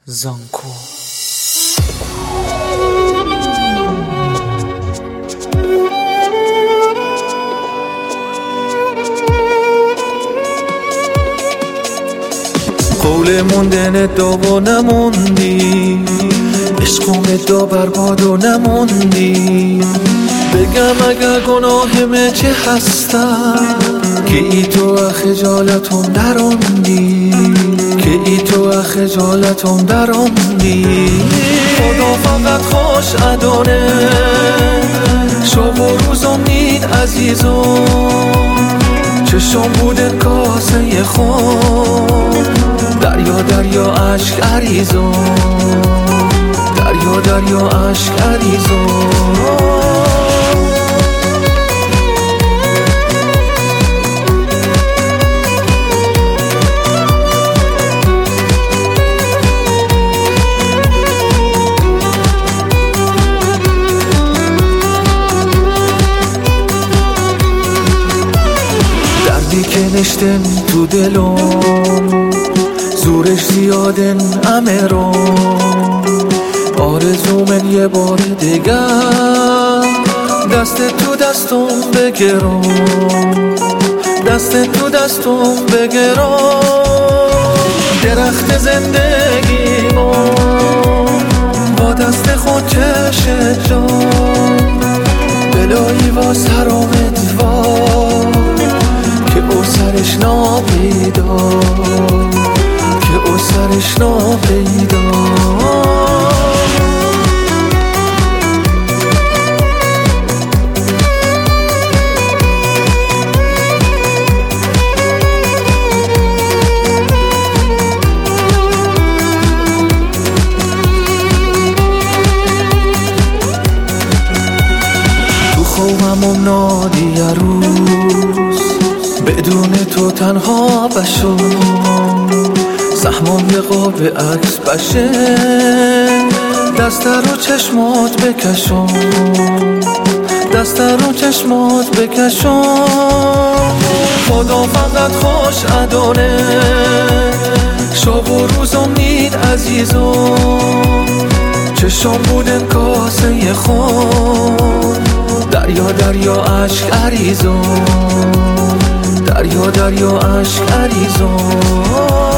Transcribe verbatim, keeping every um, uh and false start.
زانکو قول موندن دو نموندی، عشقم دو برباد و نموندی. بگم اگر گناهم چه هستم که ای تو خجالتم دروندی، که ای تو خجالتم دروندی. خدا فقط خوش ادانه شب و روزم نید عزیزم، چشم بودن کاسه خون، دریا دریا عشق عریزم، دریا دریا عشق عریزم. دردی که نشتن تو دلم، زورش زیادن امرم. آرزومن یه بار دیگر دست تو دستم بگرم، دست تو دستم بگرم. درخت زندگیمو با دست خود چشت جان، بلایی و سرام ادوار که او سرش ناپیدا، که او سرش ناپیدا. تو خوابم نادی روز بدون تو تنها بشم، سهمم یه قاب عکس بشه، دست رو چشمات بکشم، دست رو چشمات بکشم. خدا فقط خوش ادانه شب و روزم نید عزیزم، چشم بودن کاسه خون، دریا دریا عشق عریزم، دریا دریا عشق عریزم.